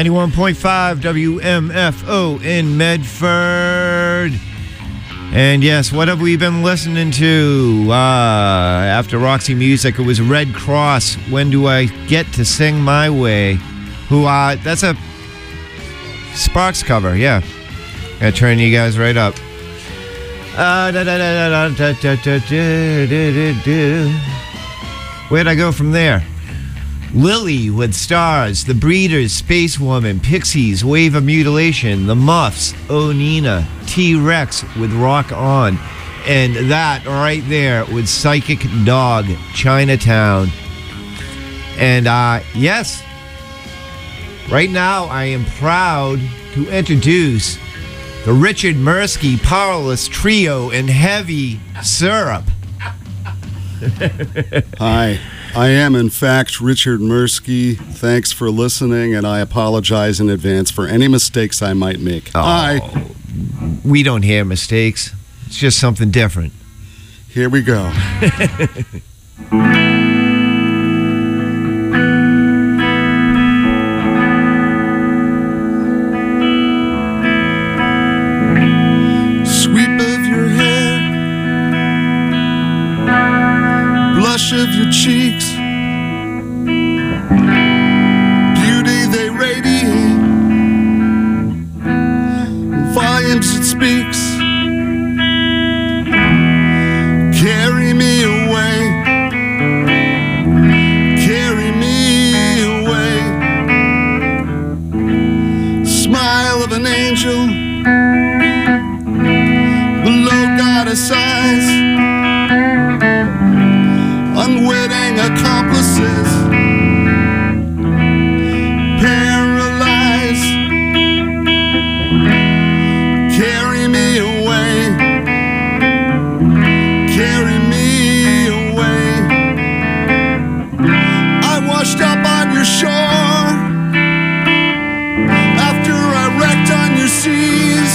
91.5 WMFO in Medford. And yes, what have we been listening to? After Roxy Music, it was Red Cross, When Do I Get to Sing My Way? That's a Sparks cover, yeah. Gotta turn you guys right up. Where'd I go from there? Lily with Stars, The Breeders, Space Woman, Pixies, Wave of Mutilation, The Muffs, Oh Nina, T-Rex with Rock On, and that right there with Psychic Dog, Chinatown. And yes, right now I am proud to introduce the Richard Mirsky Powerless Trio in Heavy Syrup. Hi, I am in fact Richard Mirsky. Thanks for listening, and I apologize in advance for any mistakes I might make. Hi. We don't hear mistakes. It's just something different. Here we go. Of your cheeks, beauty they radiate, volumes it speaks. Carry me away, carry me away. Smile of an angel below goddess eyes. Unwitting accomplices, paralyzed. Carry me away, carry me away. I washed up on your shore after I wrecked on your seas.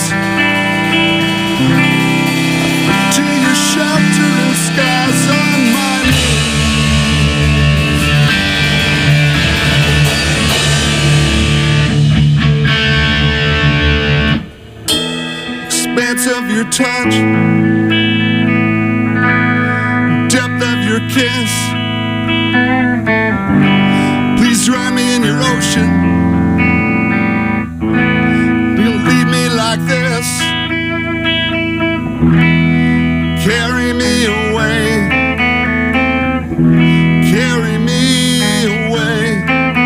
To your shelter and skies on my expanse of your touch, depth of your kiss. Please drown me in your ocean. Don't leave me like this. Carry me away, carry me away,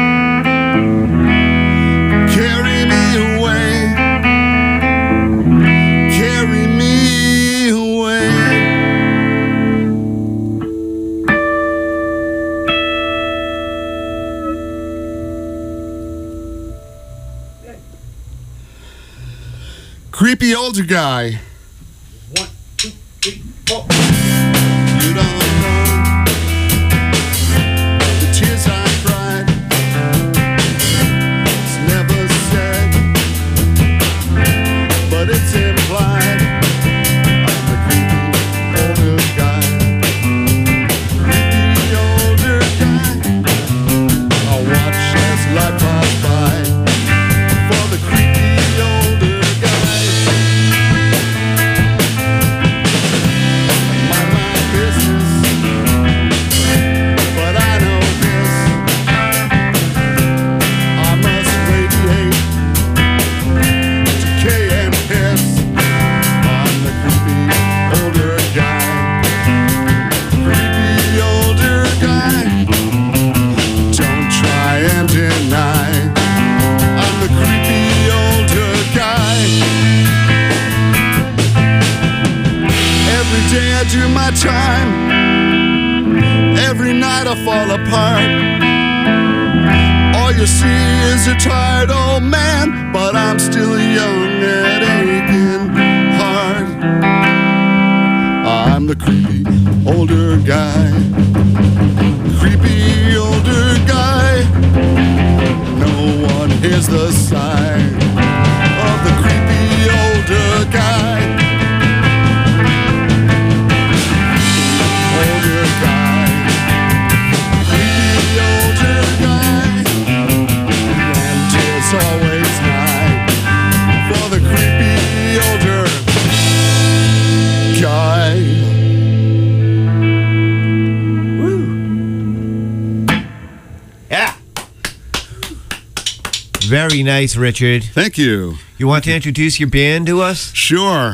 carry me away. Carry me away. Creepy older guy. 1, 2, 3, 4. You don't know the tears I cried. It's never said, but it's implied. I'm the creepy older guy. Creepy older guy. I'll watch as life pass by for the creepy older guy. Mind my business, but I know this. I must radiate decay and piss. I'm the creepy older guy. Creepy older guy. Don't try and deny. I'm the creepy older guy. Every day I do my time. Every night I fall apart. All you see is a tired old man, but I'm still young and aching hard. I'm the creepy older guy. Creepy older guy. No one hears the sigh of the creepy older guy. Older guy. Creepy older guy. And tears all Very nice, Richard. Thank you. You want to introduce your band to us? Sure.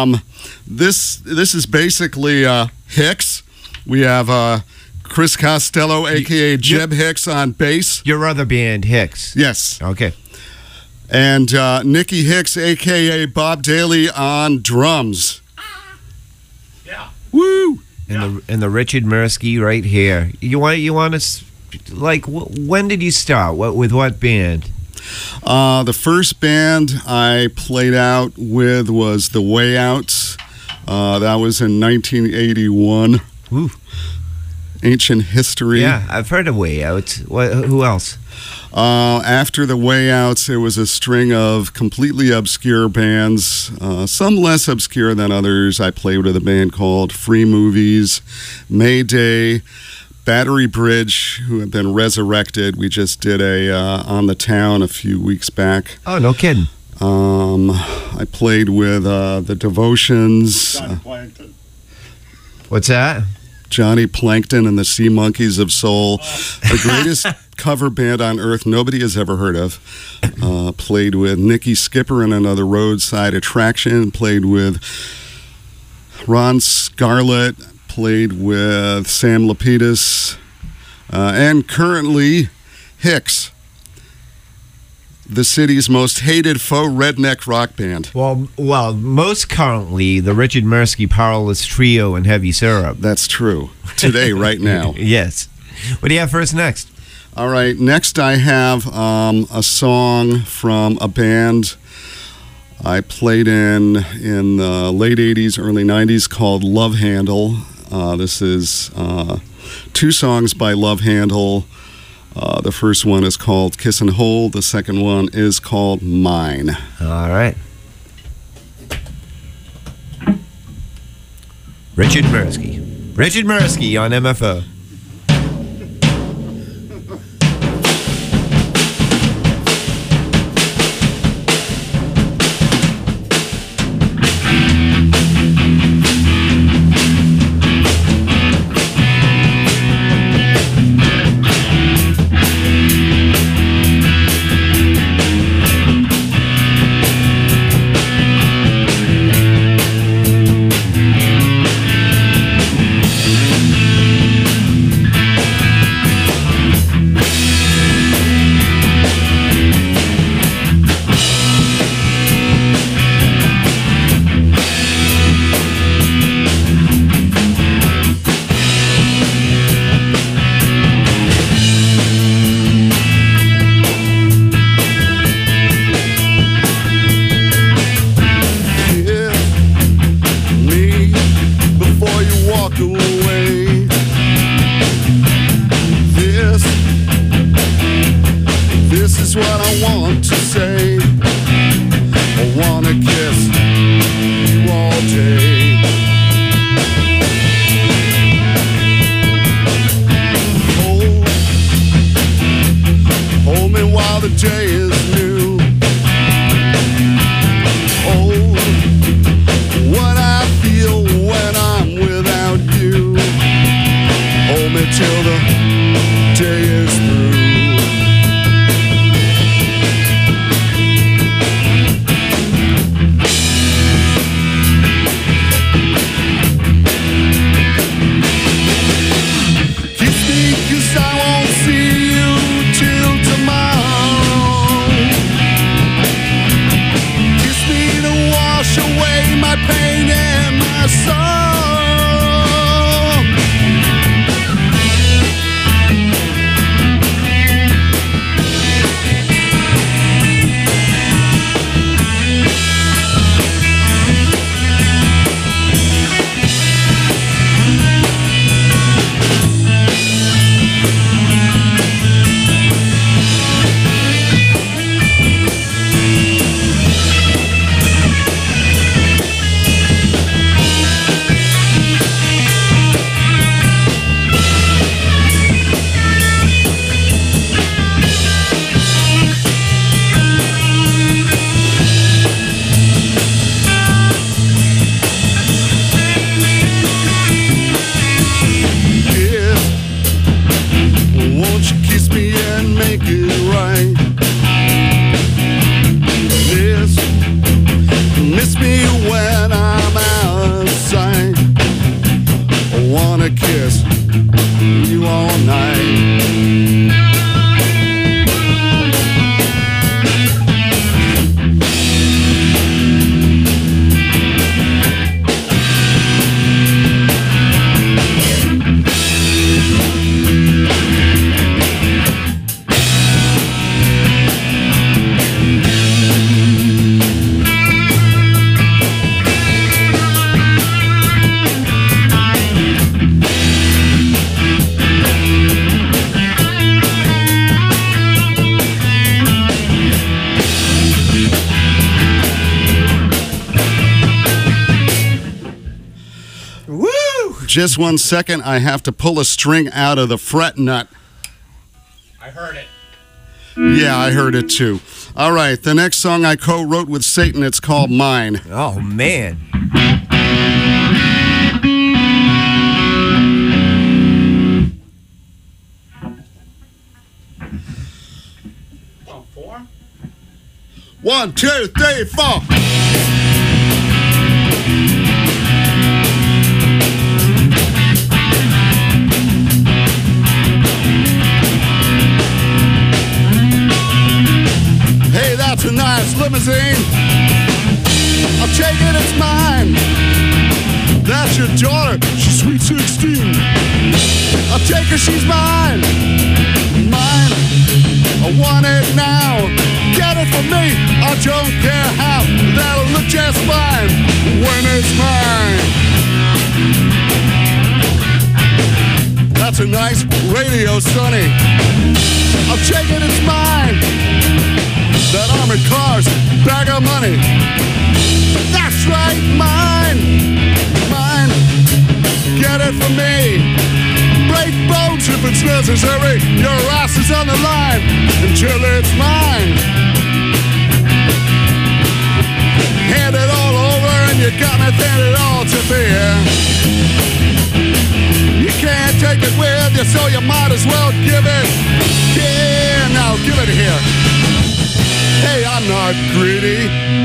This is basically Hicks. We have Chris Costello, a.k.a. Jeb Hicks, on bass. Your other band, Hicks. Yes. Okay. And Nikki Hicks, a.k.a. Bob Daly, on drums. Yeah. Woo! And the Richard Mirsky right here. You want us, like, when did you start? With what band? The first band I played out with was The Way Outs. That was in 1981. Ooh. Ancient History. Yeah, I've heard of Way Out. Who else? After The Way Outs, it was a string of completely obscure bands, some less obscure than others. I played with a band called Free Movies, Mayday, Battery Bridge, who have been resurrected. We just did a On the Town a few weeks back. Oh, no kidding. I played with The Devotions, John Plankton. What's that? Johnny Plankton and the Sea Monkeys of Soul, the greatest cover band on earth nobody has ever heard of. Played with Nicky Skipper and Another Roadside Attraction. Played with Ron Scarlett. Played with Sam Lapidus. And currently, Hicks, the city's most hated faux redneck rock band. Well, most currently, the Richard Mirsky Powerless Trio and Heavy Syrup. That's true. Today, right now. Yes. What do you have for us next? All right, next I have a song from a band I played in the late 80s, early 90s called Love Handle. This is two songs by Love Handle. The first one is called Kiss and Hold. The second one is called Mine. All right. Richard Mirsky. Richard Mirsky on MFO. Just 1 second, I have to pull a string out of the fret nut. I heard it. Yeah, I heard it too. All right, the next song I co-wrote with Satan, it's called Mine. Oh, man. Oh, 4? 1, 2, 3, 4. Hey, that's a nice limousine. I'll take it, it's mine. That's your daughter, she's sweet 16. I'll take her, she's mine. Mine, I want it now. Get it for me, I don't care how. That'll look just fine when it's mine. That's a nice radio, Sonny. I'll take it, it's mine. That armored car's bag of money. That's right, mine. Mine. Get it for me. Break bones if it's necessary. Your ass is on the line until it's mine. Hand it all over and you got me handed all to fear. You can't take it with you, so you might as well give it here. Now give it here. Hey, I'm not greedy.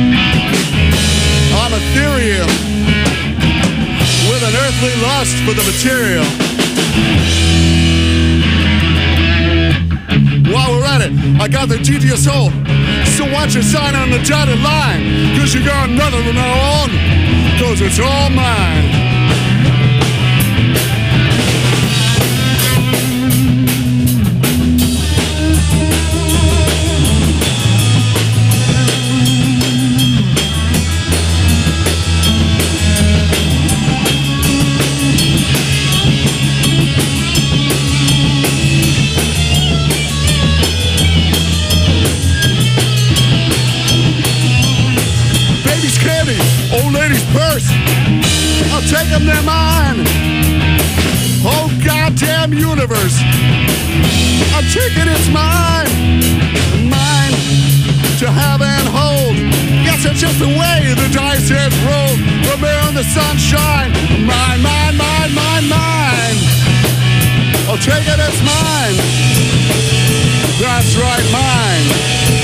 I'm ethereal with an earthly lust for the material. While we're at it, I got the key to your soul. So why don't you sign on the dotted line? Cause you got nothing from now on. Cause it's all mine. Old lady's purse, I'll take them, they're mine. Oh, goddamn universe, I'll take it, it's mine. Mine to have and hold. Guess it's just the way the dice has rolled. From here in the sunshine, mine, mine, mine, mine, mine. I'll take it, it's mine. That's right, mine.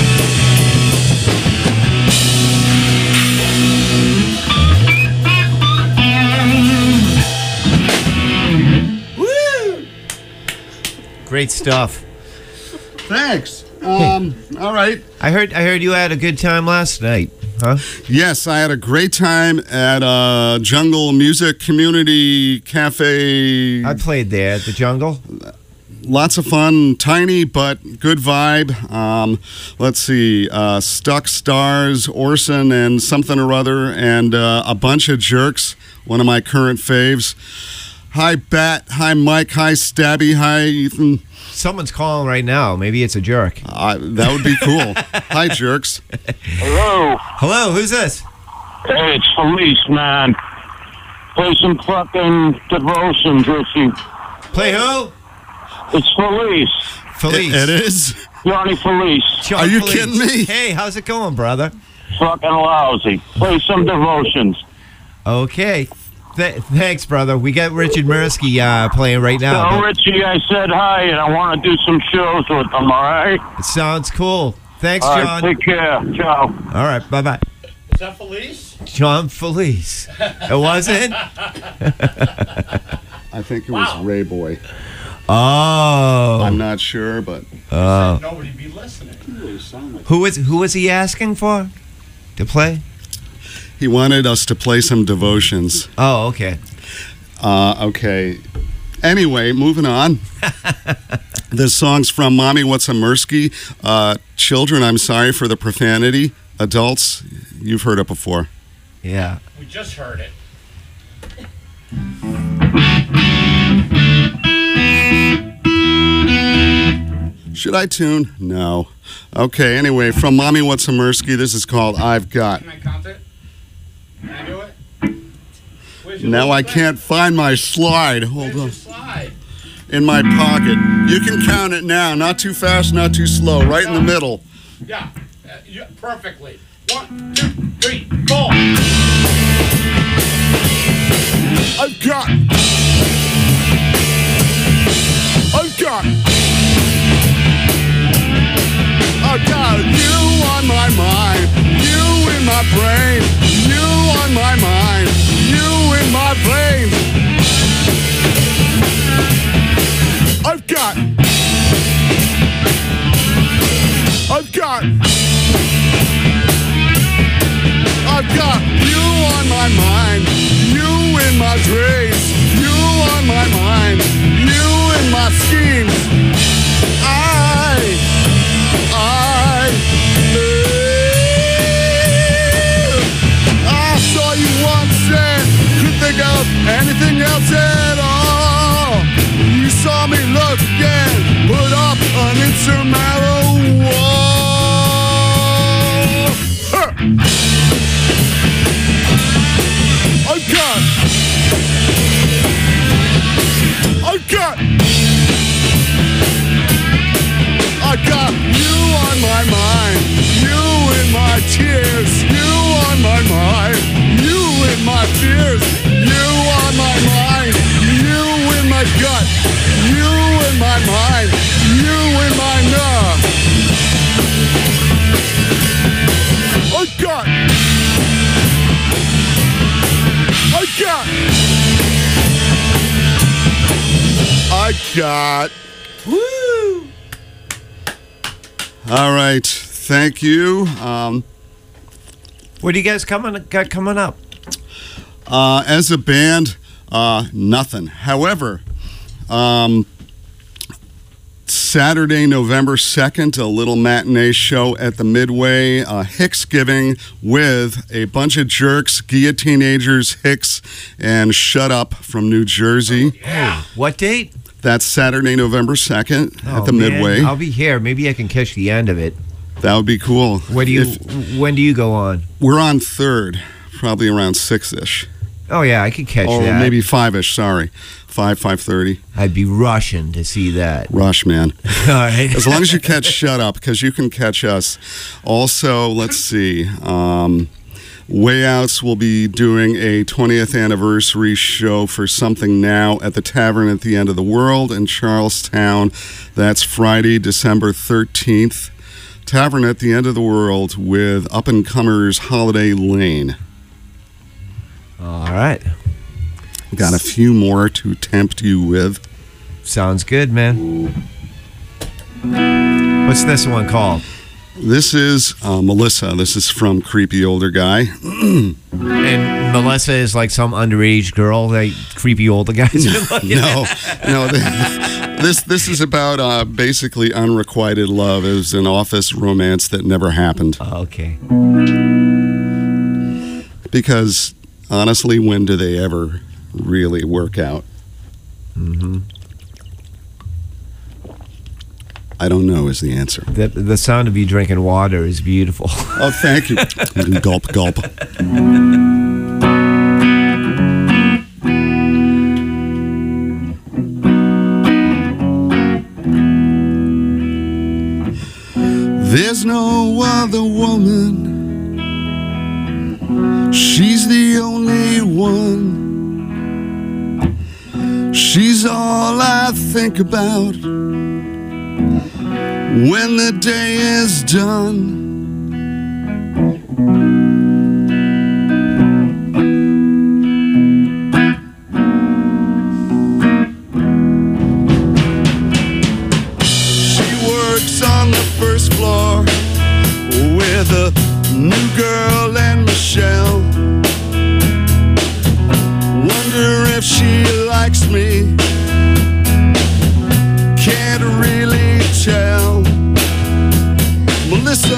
Great stuff. Thanks. All right. I heard you had a good time last night, huh? Yes, I had a great time at Jungle Music Community Cafe. I played there at the Jungle. Lots of fun, tiny but good vibe. Let's see, Stuck Stars, Orson, and something or other, and a bunch of jerks. One of my current faves. Hi, Bat. Hi, Mike. Hi, Stabby. Hi, Ethan. Someone's calling right now. Maybe it's a jerk. That would be cool. Hi, jerks. Hello. Hello, who's this? Hey, it's Felice, man. Play some fucking devotions with you. Play who? It's Felice. Felice. It is? Johnny Felice. John Are you Felice. kidding me? Hey, how's it going, brother? Fucking lousy. Play some devotions. Okay. Thanks, brother. We got Richard Mirsky playing right now. Tell Richie I said hi and I want to do some shows with him, all right? It sounds cool. Thanks, All right, John. take care. Ciao. All right, bye-bye. Is that Felice? John Felice. It wasn't? I think it was Wow. Ray Boy. Oh. I'm not sure, but Nobody be listening. Who was he asking for to play? he wanted us to play some devotions. Oh, okay. Okay. Anyway, moving on. This song's from Mommy What's a Mirsky. Children, I'm sorry for the profanity. Adults, you've heard it before. Yeah. We just heard it. Should I tune? No. Okay, anyway, from Mommy What's a Mirsky, this is called I've Got. Can I count it? Can I do it? Where's your Now little I thing? can't find my slide. Hold Where's your on. slide? In my pocket. You can count it now. Not too fast, not too slow. Right in the middle. Yeah, perfectly. 1, 2, 3, 4. I've got you on my mind, you in my brain, you on my mind, you in my veins. I've got you on my mind, you in my dreams, you on my mind, you in my schemes. I saw you once and couldn't think of anything else at all. You saw me look and put up an insurmountable wall. I got you on my mind, you in my tears, you on my mind, you in my fears, you on my mind, you in my gut, you in my mind, you in my nerve. I got. Woo! All right. Thank you. What do you guys got coming up? As a band, nothing. However, Saturday, November 2nd, a little matinee show at the Midway, Hicksgiving with a bunch of jerks, Guillotinagers, Hicks, and Shut Up from New Jersey. Yeah. What date? That's Saturday, November 2nd at the man, Midway. I'll be here. Maybe I can catch the end of it. That would be cool. When do you go on? We're on 3rd, probably around 6-ish. Oh yeah, I could catch Or that. maybe 5-ish, sorry. 5:30. I'd be rushing to see that. Rush, man. All right. As long as you catch Shut Up, because you can catch us. Also, let's see. Way Outs will be doing a 20th anniversary show for Something Now at the Tavern at the End of the World in Charlestown. That's Friday, December 13th. Tavern at the End of the World with up-and-comers Holiday Lane. All right. Got a few more to tempt you with. Sounds good, man. What's this one called? This is Melissa. This is from Creepy Older Guy. And Melissa is like some underage girl that creepy older guys are looking at. No. This is about basically unrequited love. It was an office romance that never happened. Okay. Because honestly, when do they ever really work out? Mm-hmm. I don't know is the answer. The sound of you drinking water is beautiful. Oh, thank you. Gulp, gulp. There's no other woman. She's the only one. She's all I think about when the day is done. She works on the first floor with a new girl and Michelle. Wonder if she likes me. Can't really tell. Melissa.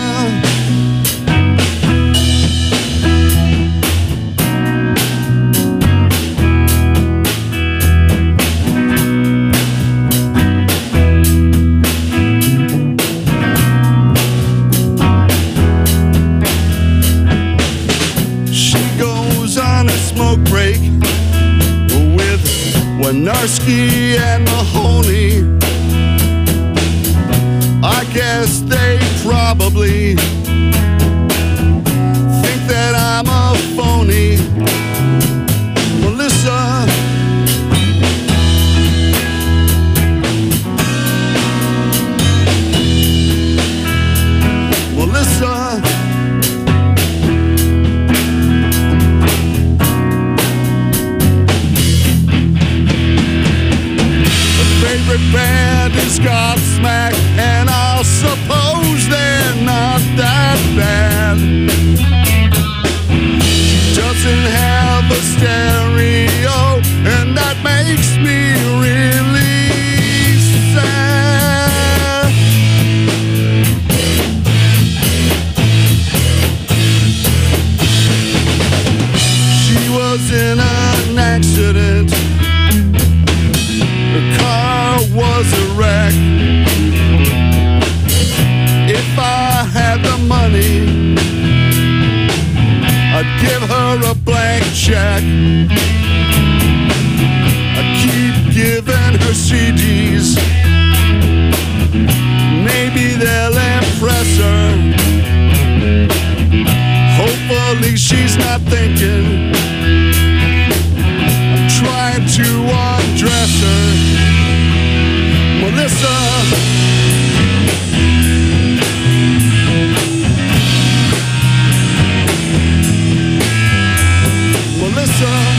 She goes on a smoke break Wynorski and Mahoney. I guess they probably think that I'm a phony. Melissa, Melissa, the favorite band is Godsmack, and I suppose they're not that bad. She doesn't have a stereo, and that makes me really sad. She was in an accident. Her car was a wreck. If I had the money, I'd give her a blank check. I'd keep giving her CDs. Maybe they'll impress her. Hopefully she's not thinking I'm trying to undress her. Melissa, Melissa,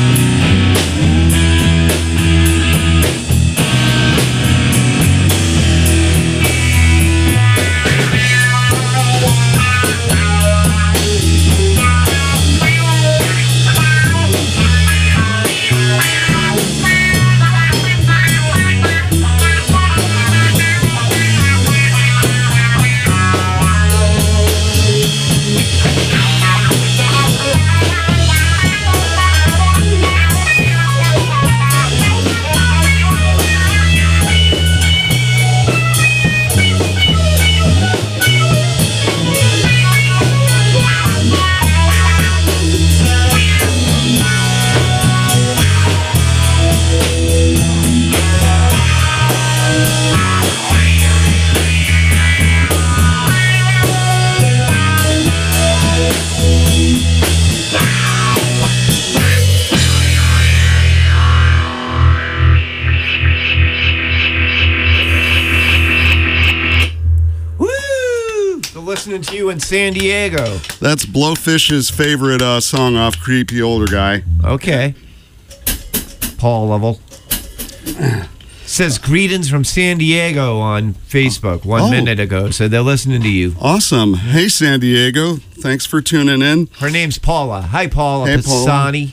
Listening to you in San Diego. That's Blowfish's favorite song off Creepy Older Guy. Okay. Paul Level. Says greetings from San Diego on Facebook 1 minute ago. So they're listening to you. Awesome. Hey, San Diego. Thanks for tuning in. Her name's Paula. Hi, Paula. Hey, Paula. Pisani.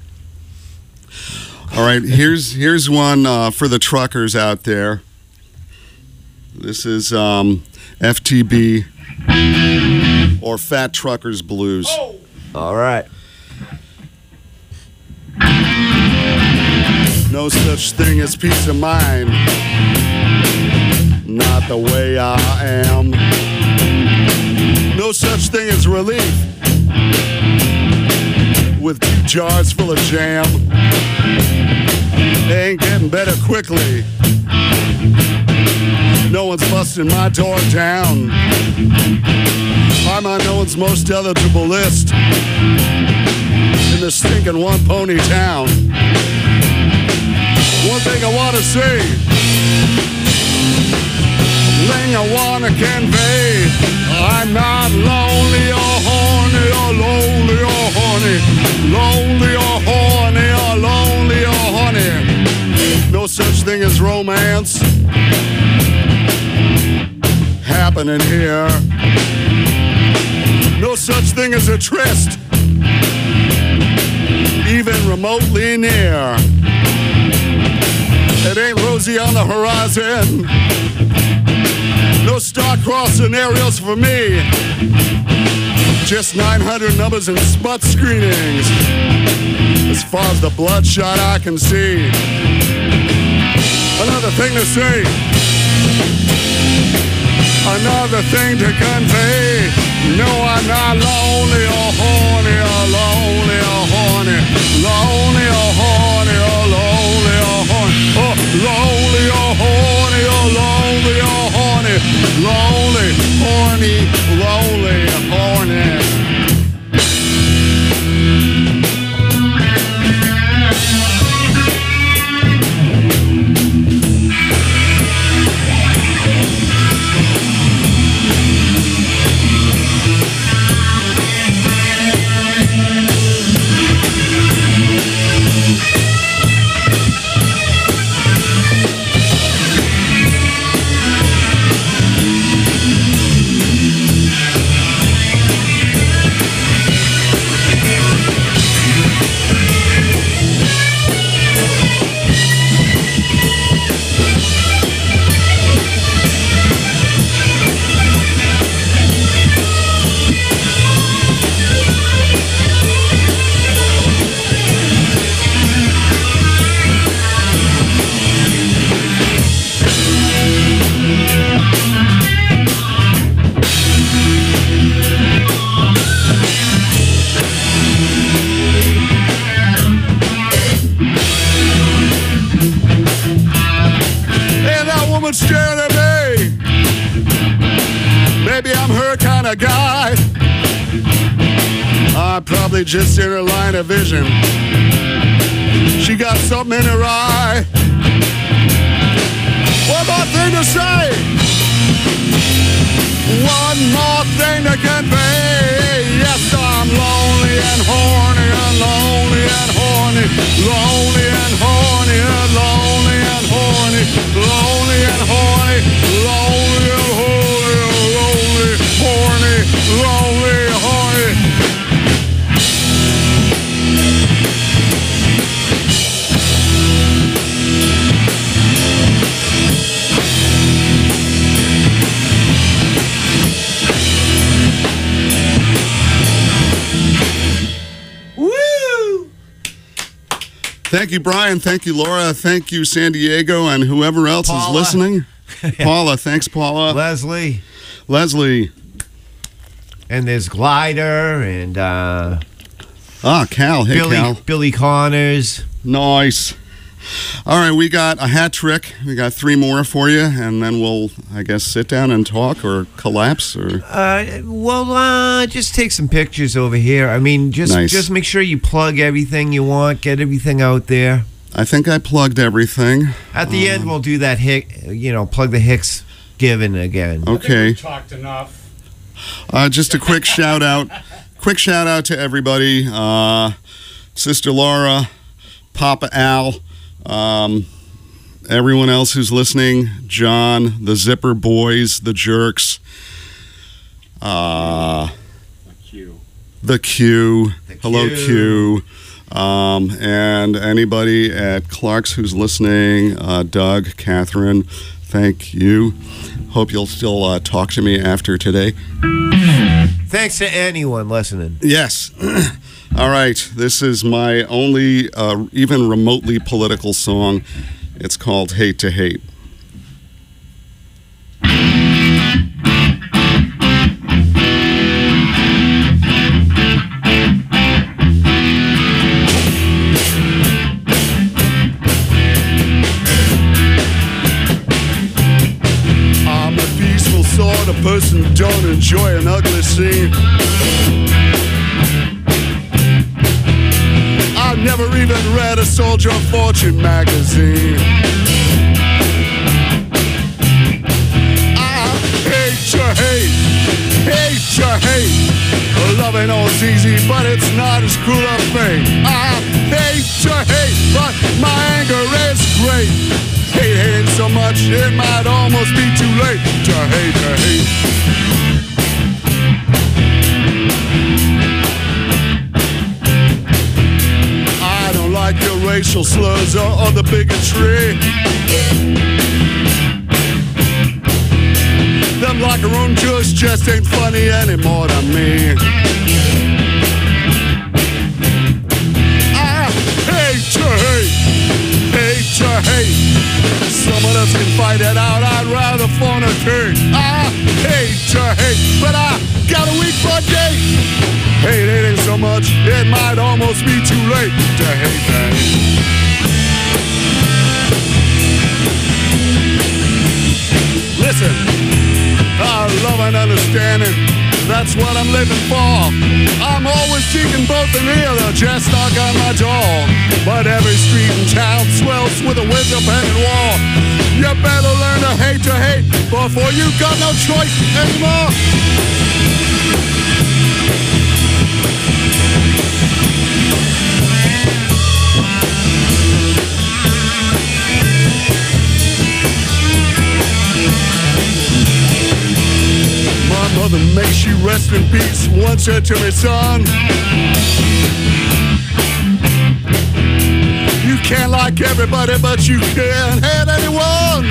All right, here's one for the truckers out there. This is FTB or Fat Truckers Blues. Oh. All right. no such thing as peace of mind. Not the way I am. No such thing as relief. With 2 jars full of jam. They ain't getting better quickly. No one's busting my door down. I'm on no one's most eligible list in the stinking one pony town. One thing I want to say, thing I want to convey, I'm not lonely or horny or lonely or horny, lonely or horny or lonely or horny. No such thing as romance happening here. No such thing as a tryst, even remotely near. It ain't rosy on the horizon. No star-crossed scenarios for me. Just 900 numbers and smut screenings. As far as the bloodshot I can see. Another thing to say. Another thing to convey. No, I'm not lonely or horny or lonely or horny. Lonely or horny or lonely probably just in her line of vision. She got something in her eye. One more thing to say. One more thing to convey. Yes, I'm lonely and horny and lonely and horny. Lonely and horny and lonely and horny. Lonely and horny. Lonely and horny. Lonely, horny. Lonely, horny. Thank you, Brian. Thank you, Laura. Thank you, San Diego, and whoever else Paula. is listening. Paula. Thanks, Paula. Leslie. And there's Glider and Cal. Hey, Cal. Billy Connors. Nice. All right, we got a hat trick. We got 3 more for you, and then we'll, I guess, sit down and talk or collapse or. Just take some pictures over here. I mean, just make sure you plug everything you want, get everything out there. I think I plugged everything. At the end, we'll do that plug the Hicks Given again. Okay. I think we talked enough. Just a quick shout out. Quick shout out to everybody. Sister Laura, Papa Al, everyone else who's listening, John, the Zipper Boys, the Jerks, the Q. Hello, Q. And anybody at Clark's who's listening, Doug, Catherine, thank you. Hope you'll still talk to me after today. Thanks to anyone listening. Yes. All right. This is my only even remotely political song. It's called Hate to Hate. A person who don't enjoy an ugly scene. I've never even read a Soldier of Fortune magazine. I hate to hate, hate to hate. Love ain't always easy, but it's not as cruel a fate. I hate to hate, but my anger is great. Hating so much, it might almost be too late to hate, to hate. I don't like your racial slurs or the bigotry. Them locker room jokes just ain't funny anymore to me. I hate to hate, hate to hate. Someone else can fight it out, I'd rather fornicate. I hate to hate, but I got a weak for date. Hating so much, it might almost be too late to hate that. Listen, I love and understanding, that's what I'm living for. I'm always seeking both and neither, just knock on my door. But every street in town swells with a window-painted wall. You better learn to hate before you got no choice anymore. My mother, may she rest in peace, once said to me, son, you can't like everybody, but you can't hate anyone.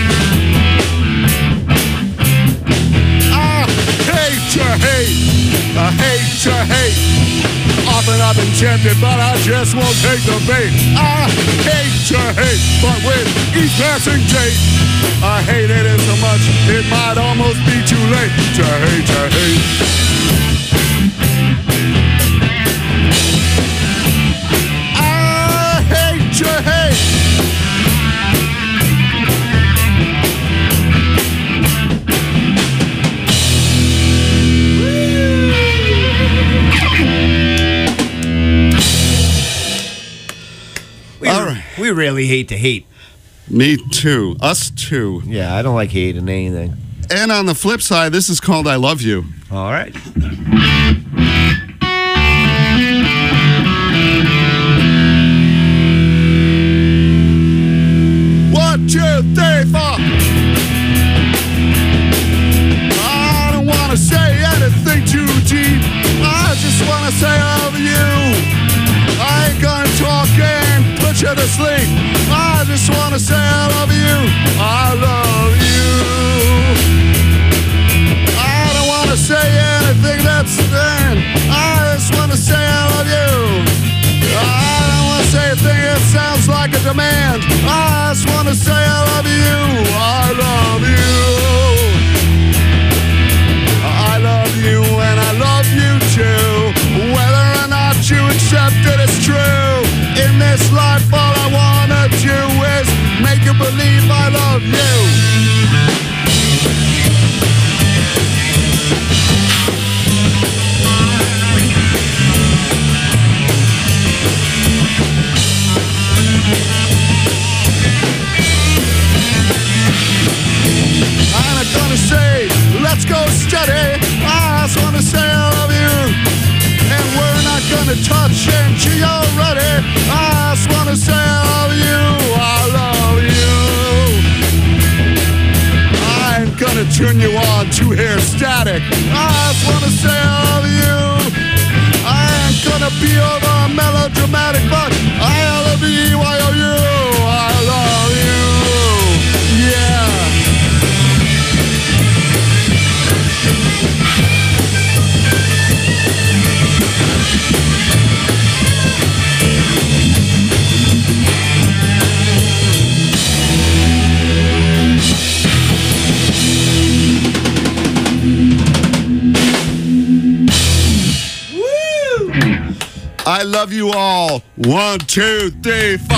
I hate to hate, I hate to hate. Often I've been tempted, but I just won't take the bait. I hate to hate, but with each passing day, I hate it so much, it might almost be too late to hate, to hate. I hate to hate. We really hate to hate. Me too. Us too. Yeah, I don't like hating anything. And on the flip side, this is called I Love You. All right. 1, 2, 3, 4. I don't wanna say anything too deep. I just wanna say I love you. I ain't gonna talk and put you to sleep. I just wanna say I love you. I love you. I don't wanna say anything that's thin. I just wanna say I love you. I don't wanna say a thing that sounds like a demand. I just wanna say I love you. I love you. I love you and I love you too. Whether or not you accept it, it's true. In this life, all I wanna do is make you believe I love you. I'm not gonna say, let's go steady. I just wanna say I love you. And we're not gonna touch until you're ready. I just wanna say I love you. I love you. I ain't gonna turn you on to hair static. I just wanna say I love you. I ain't gonna be over melodramatic, but I love you. I love you. I love you. Yeah. I love you all. 1, 2, 3, 4.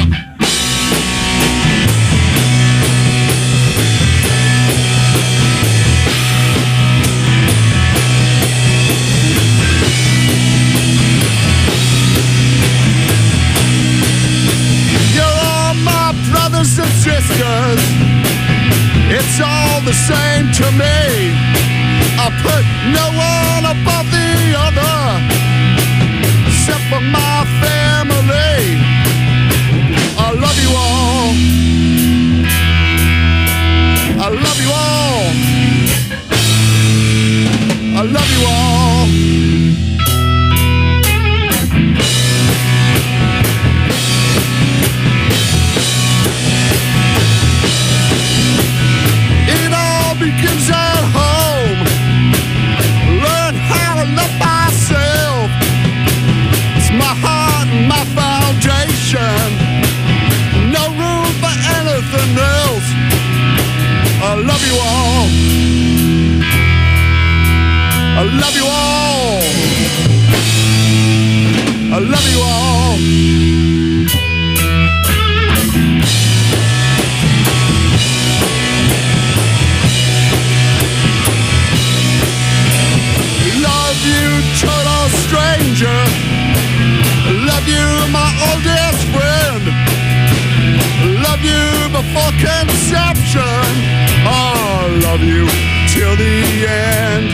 You're all my brothers and sisters. It's all the same to me. I put no one above the other, except for my family. I love you all. I love you all. I love you all. It all begins at home. Learn how to love myself. My heart and my foundation. No room for anything else. I love you all. I love you all. I love you all. Love you, total stranger. Love you, my oldest friend. Love you before conception. I love you till the end.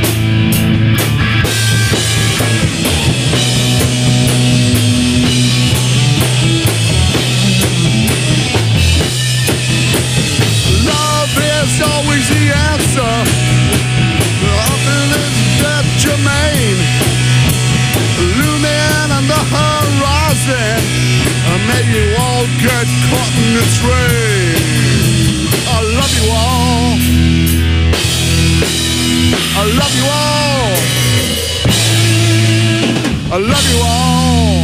Love is always the answer. Nothing is that germane. Looming on the horizon, may you all get caught in its rain. I love you all. I love you all. I love you all.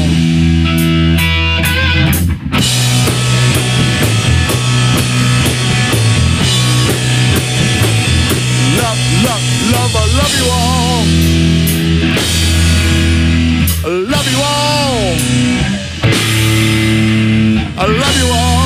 Love, love, love, I love you all. I love you all. I love you all.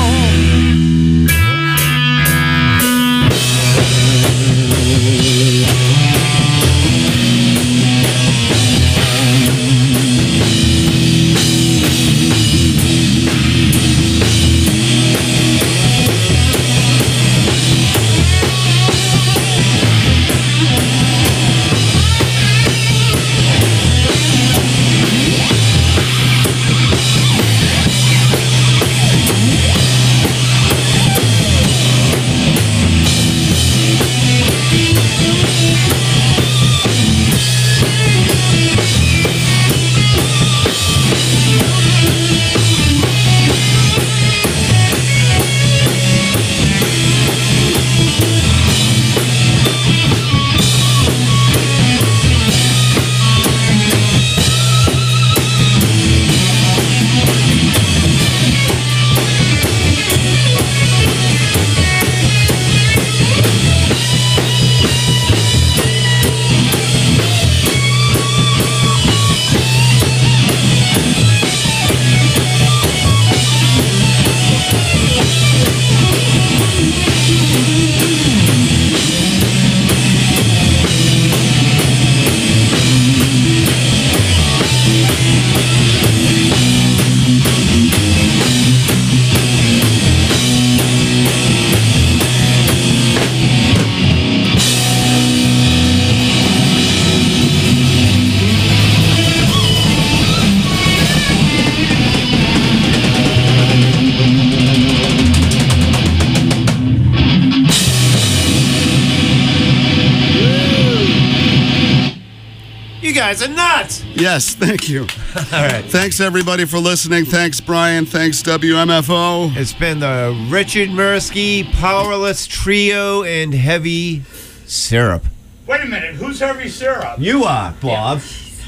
guys are nuts. Yes, thank you. All right. Thanks, everybody, for listening. Thanks, Brian. Thanks, WMFO. It's been the Richard Mirsky Powerless Trio and Heavy Syrup. Wait a minute, who's Heavy Syrup? You are, Bob.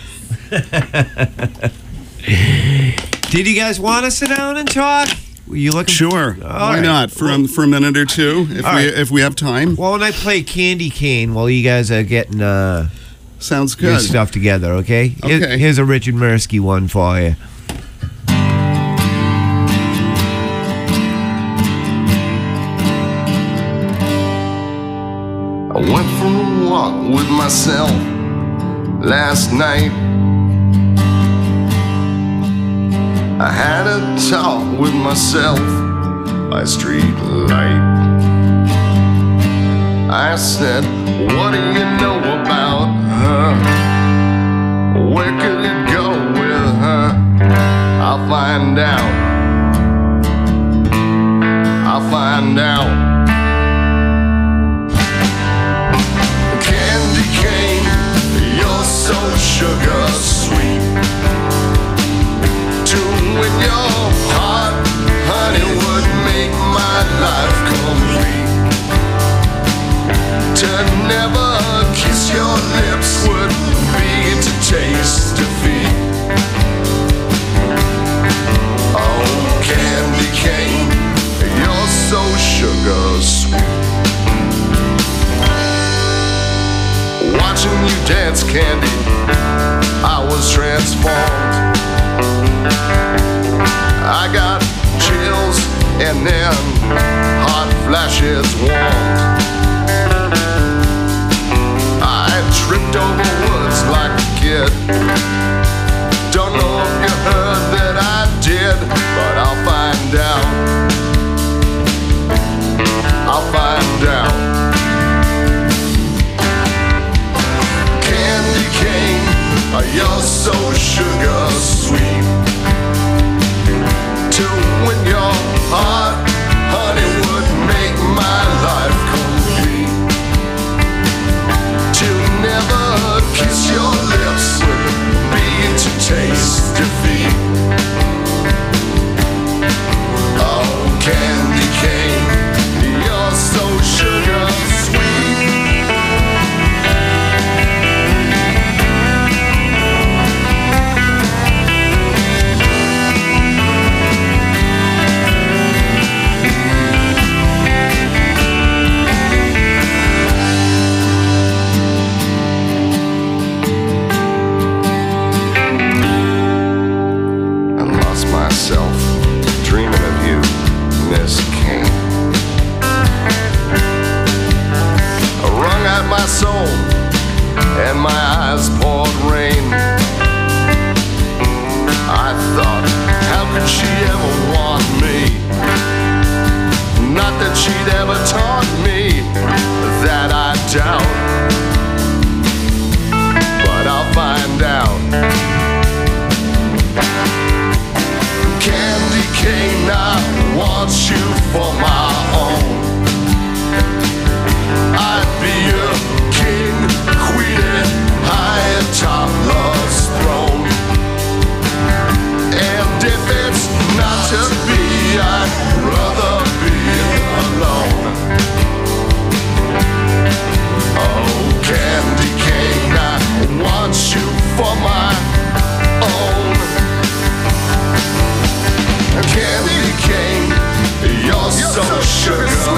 Did you guys want to sit down and talk? Were you looking? Sure. All Why right. not? For a minute or two, if we have time. Well, when I play Candy Cane while you guys are getting Sounds your good. stuff together, okay? Okay. Here's a Richard Mirsky one for you. I went for a walk with myself last night. I had a talk with myself by street light. I said, what do you know about her? Where could it go with her? I'll find out. I'll find out. Candy cane, you're so sugar sweet. To win your heart, honey, would make my life complete. To never kiss your lips would be to taste defeat. Oh, candy cane, you're so sugar sweet. Watching you dance, Candy, I was transformed. I got chills and then hot flashes warmed. I tripped over woods like a kid. Don't know if you heard that I did, but I'll find out. I'll find out. Candy cane, you're so sugar sweet. To win your heart, honey, would make my life complete. To never kiss your lips would be to taste defeat. Oh, candy cane, you're so sugar sweet. Myself dreaming of you, Miss Kane. I wrung out my soul and my eyes poured rain. I thought, how could she ever want me? Not that she'd ever taught me, that I doubt. But I'll find out. Candy cane, I want you for my own. I'd be a king, queen, high atop love's throne. And if it's not to be, I'd rather be alone. Oh, candy cane, I want you for my own. Candy cane, you're so sugar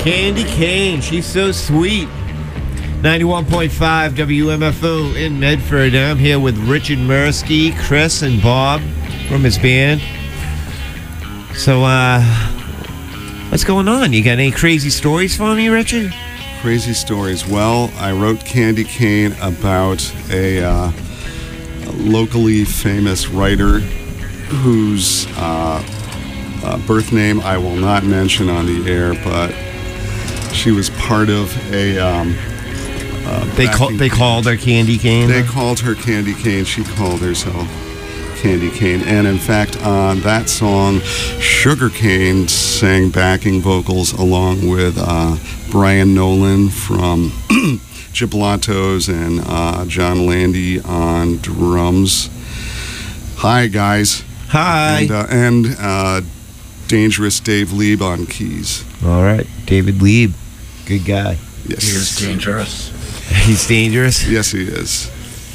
Candy Cane, she's so sweet. 91.5 WMFO in Medford. I'm here with Richard Mirsky, Chris, and Bob from his band. So, what's going on? You got any crazy stories for me, Richard? Crazy stories. Well, I wrote Candy Cane about a locally famous writer whose birth name I will not mention on the air, but she was part of a... They called her Candy Cane? They called her Candy Cane. She called herself Candy Cane. And in fact, on that song, Sugar Cane sang backing vocals along with Brian Nolan from Giblantos and John Landy on drums. Hi, guys. Hi. And Dangerous Dave Lieb on keys. All right. David Lieb. Good guy. Yes. He is dangerous. He's dangerous? Yes, he is.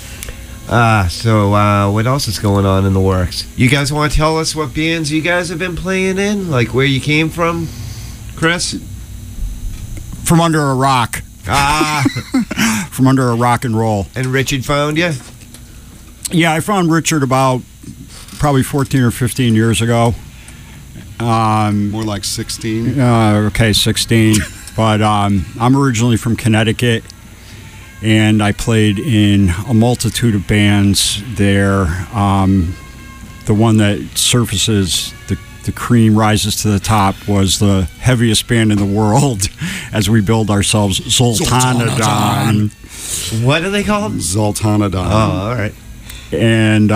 So what else is going on in the works? You guys want to tell us what bands you guys have been playing in? Like where you came from, Chris? From under a rock. From under a rock and roll. And Richard found you? Yeah, I found Richard about probably 14 or 15 years ago. More like 16. Okay, 16. But I'm originally from Connecticut, and I played in a multitude of bands there. The one that surfaces, the cream rises to the top, was the heaviest band in the world as we billed ourselves, Zoltanodon. What are they called? Zoltanodon. Oh, all right. And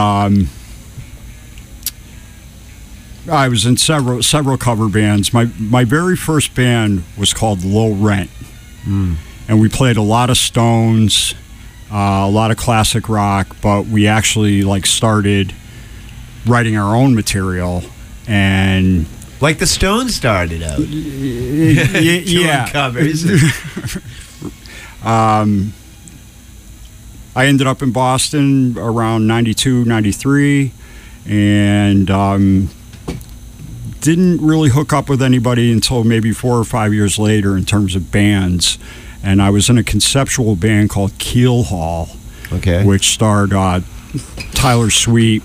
I was in several cover bands. My very first band was called Low Rent, and we played a lot of Stones, a lot of classic rock. But we actually started writing our own material, and like the Stones started out. Yeah, covers. I ended up in Boston around 92, 93, and didn't really hook up with anybody until maybe 4 or 5 years later in terms of bands. And I was in a conceptual band called Keel Hall, Okay. which starred Tyler Sweet.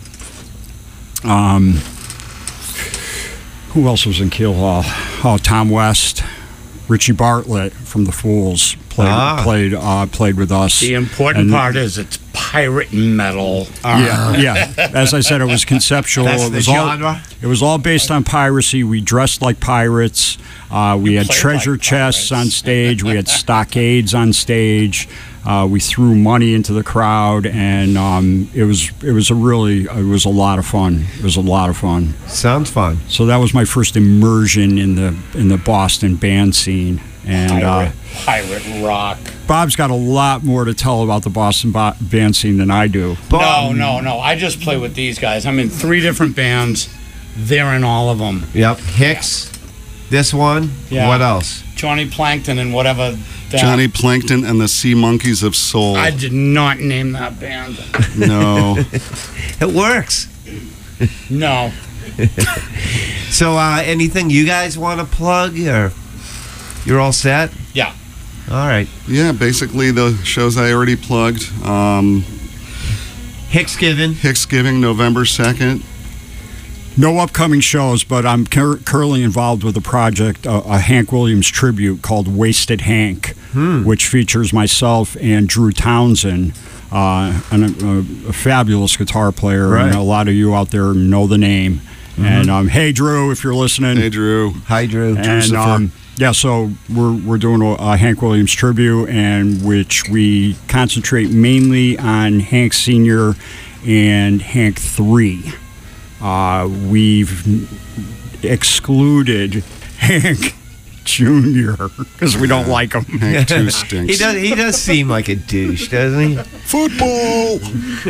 Who else was in Keel Hall? Oh, Tom West, Richie Bartlett from The Fools played with us. The important part is it's pirate metal. Yeah. As I said, it was conceptual. That's It the was genre? It was all based on piracy. We dressed like pirates. We had played treasure like chests pirates. on stage. We had stockades on stage. We threw money into the crowd, and it was a lot of fun. It was a lot of fun. Sounds fun. So that was my first immersion in the Boston band scene. And Pirate rock. Bob's got a lot more to tell about the Boston band scene than I do. No. I just play with these guys. I'm in 3 different bands. They're in all of them. Yep. Hicks. This one. Yeah. What else? Johnny Plankton and whatever. Johnny Plankton and the Sea Monkeys of Soul. I did not name that band. No. It works. No. So anything you guys want to plug, or you're all set? Yeah. All right. Yeah, basically the shows I already plugged. Hicksgiving. November 2nd. No upcoming shows, but I'm currently involved with a project, a Hank Williams tribute called Wasted Hank, which features myself and Drew Townsend, a fabulous guitar player, Right. and a lot of you out there know the name. And hey, Drew, if you're listening. Hey, Drew. Hi, Drew. And yeah, so we're doing a Hank Williams tribute, and which we concentrate mainly on Hank Sr. and Hank 3. We've excluded Hank Jr. because we don't like him. Hank 2 stinks. He does seem like a douche, doesn't he? Football!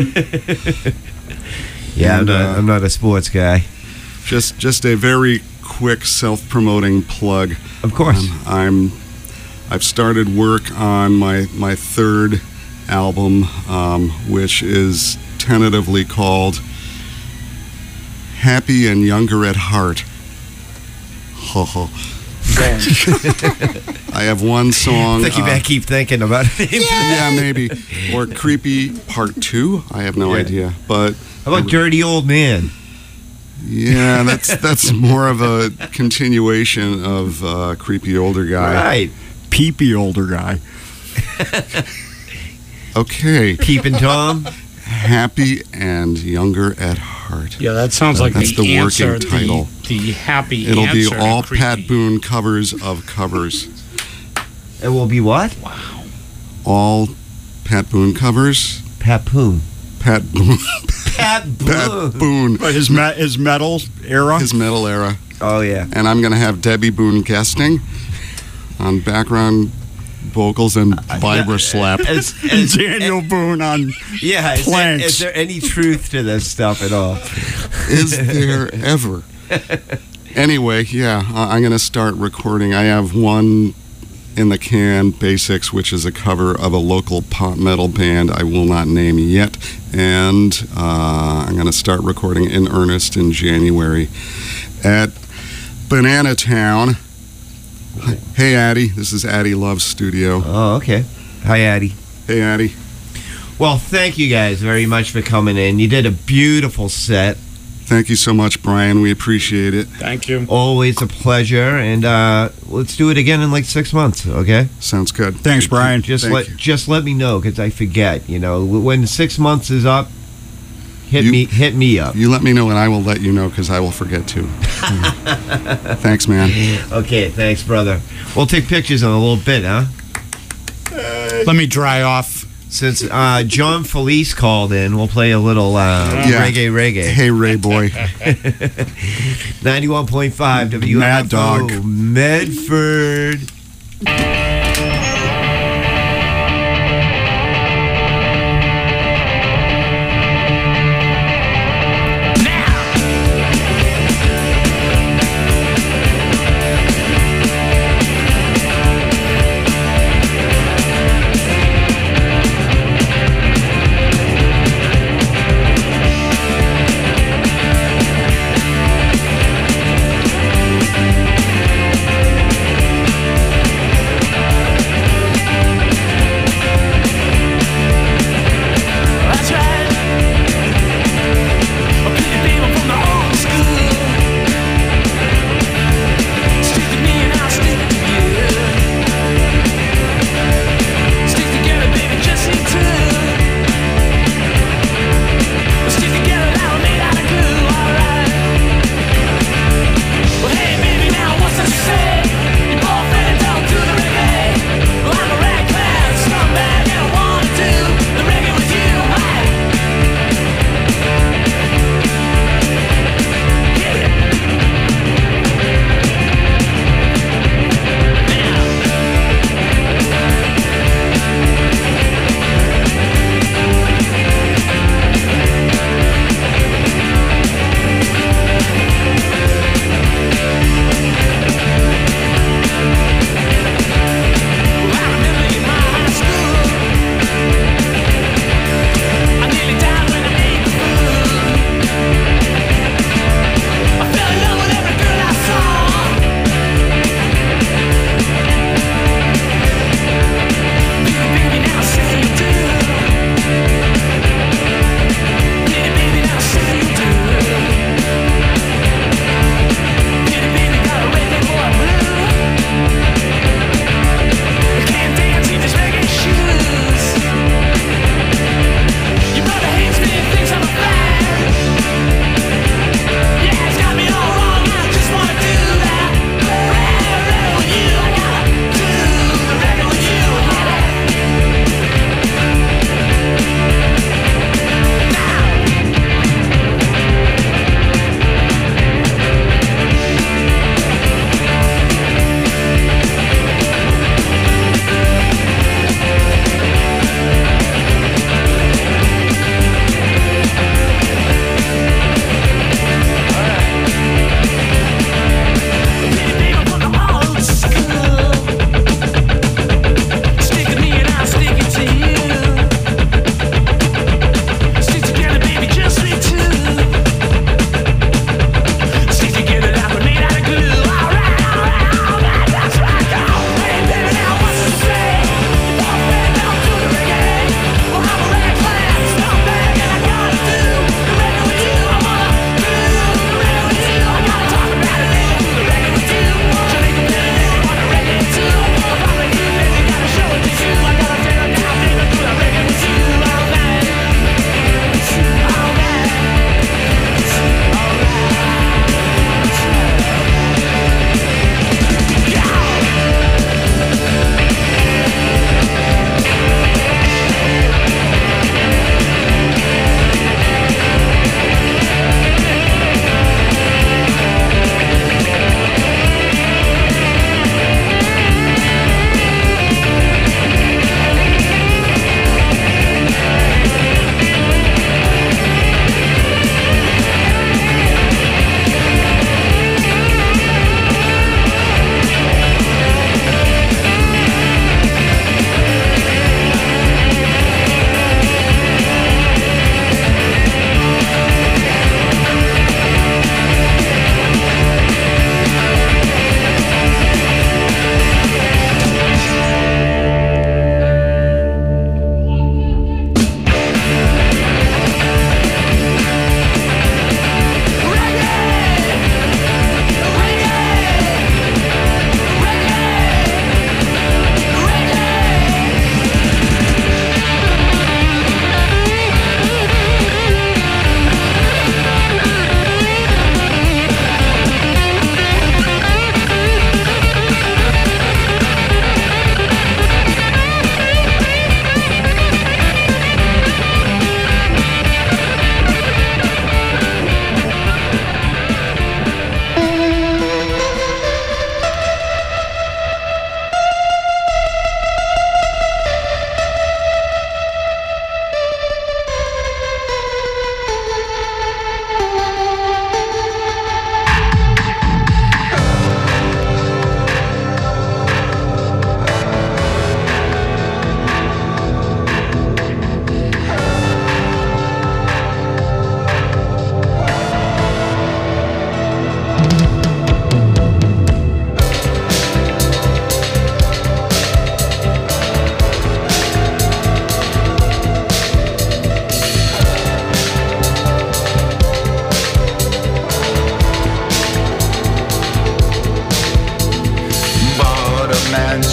Yeah, And, I'm not a sports guy. Just a very quick self-promoting plug. Of course. I've started work on my 3rd album, which is tentatively called Happy and Younger at Heart. band. I have one song. I think you better keep thinking about it. Yeah, maybe. Or Creepy Part 2. I have no Yeah. idea. But How about Dirty Old Man? yeah, that's more of a continuation of Creepy Older Guy. Right. Peepy older guy. Okay. Peeping Tom. Happy and Younger at Heart. Yeah, that sounds like That's the the working answer, title. The happy It'll answer be to all Creepy. Pat Boone covers of covers. It will be what? All Pat Boone covers. Papoon. Pat Boone. Pat Pat Boone. Boone. But his metal era. His metal era. Oh, yeah. And I'm going to have Debbie Boone guesting on background vocals and vibra slap. As Daniel Boone on yeah, planks. is there any truth to this stuff at all? Is there ever? Anyway, yeah, I'm going to start recording. I have one in the can, Basics, which is a cover of a local pop metal band I will not name yet. And I'm going to start recording in earnest in January at Banana Town. Hey, Addie. This is Addie Love's studio. Oh, okay. Hi, Addie. Hey, Addie. Well, thank you guys very much for coming in. You did a beautiful set. Thank you so much, Brian. We appreciate it. Thank you. Always a pleasure. And let's do it again in like 6 months, okay? Sounds good. Thanks, Brian. Thank you. Just let me know because I forget. You know, when 6 months is up, hit You- me up. You let me know and I will let you know because I will forget too. Thanks, man. Okay, thanks, brother. We'll take pictures in a little bit, huh? Let me dry off. Since John Felice called in, we'll play a little reggae. Hey, Ray boy. 91.5 WFO. Mad Dog. Medford.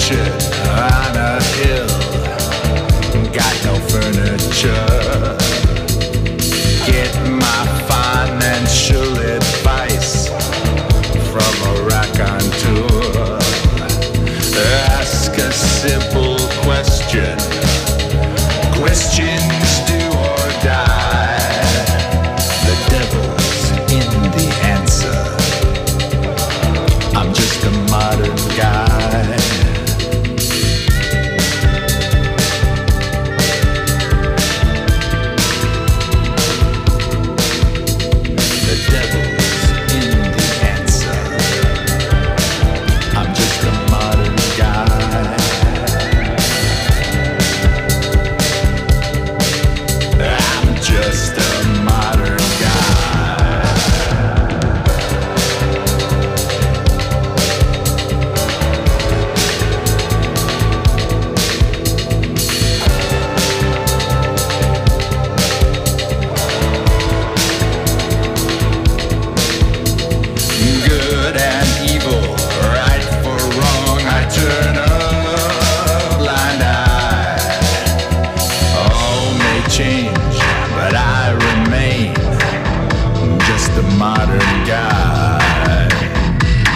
mansion on a hill, got no furniture. Get my financial advice from a raconteur. Ask a simple